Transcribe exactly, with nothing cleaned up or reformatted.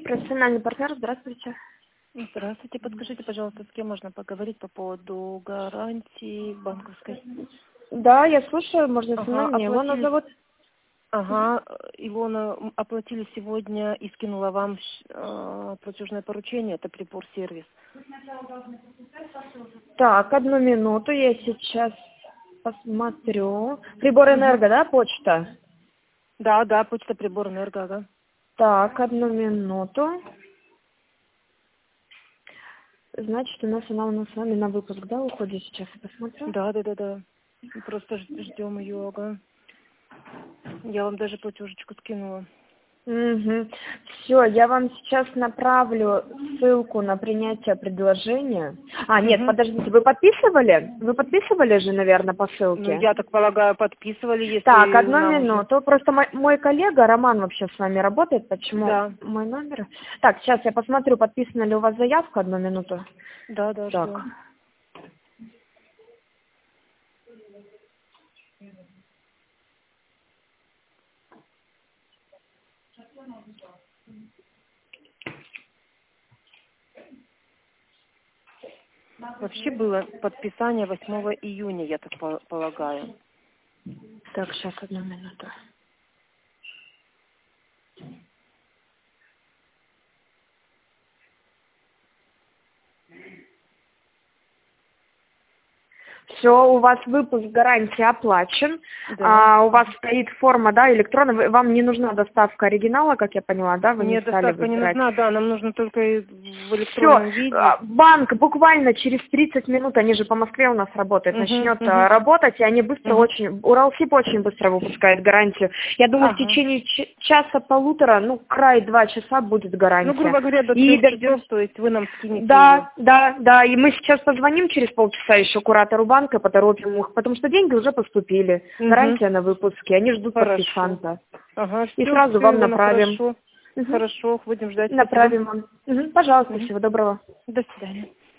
Профессиональный партнер, здравствуйте. Здравствуйте. Подскажите, пожалуйста, с кем можно поговорить по поводу гарантии банковской? Да, я слушаю, можно со Ага, мной, меня Илона оплатили... зовут. Ага, Илона, м, оплатили сегодня и скинула вам э, платежное поручение, это Прибор сервис. Так, одну минуту, я сейчас посмотрю. Прибор Угу. Энерго, да, почта? Да, да, почта Прибор Энерго, да. Так, одну минуту. Значит, у нас она у нас с вами на выпуск, да, уходит сейчас, я посмотрю. Да, да, да, да. Просто ж- ждем ее, ага. Я вам даже платежечку скинула. Угу. Все, я вам сейчас направлю ссылку на принятие предложения. А, нет, Угу. подождите, вы подписывали? Вы подписывали же, наверное, по Ну, ссылке? я так полагаю, подписывали, Так, если одну нам уже... минуту. Просто мой, мой коллега Роман вообще с вами работает. Почему Да, мой номер? Так, сейчас я посмотрю, подписана ли у вас заявка. Одну минуту. да, да, Так. ждем. Вообще было подписание восьмого июня, я так по- полагаю. Так, сейчас одну минуту. Все, у вас выпуск гарантии оплачен. Да. А, у вас стоит форма, да, электронная. Вы- Вам не нужна доставка оригинала, как я поняла, да? Вы не Мне стали доставка не выбирать. нужна, да, нам нужно только и в Все, электронном виде. банк буквально через тридцать минут, они же по Москве у нас работают, Угу, начнет а, угу, работать, и они быстро угу. очень, Уралсиб очень быстро выпускает гарантию. Я думаю, в Ага. течение ч- часа-полутора, ну, край два часа будет Ну, гарантия. грубо говоря, до И трех дождем. часов, то есть вы нам скинете ее. Да, да, да, и мы сейчас позвоним через полчаса еще куратору банка, поторопим их, потому что деньги уже поступили, Угу. гарантия на выпуске, они ждут Хорошо. подписанта. Ага, И все, сразу все, вам Илона, направим. хорошо. Мгм. Хорошо, будем ждать, спасибо. Направим вам. Мгм, пожалуйста, Угу. всего доброго. До свидания.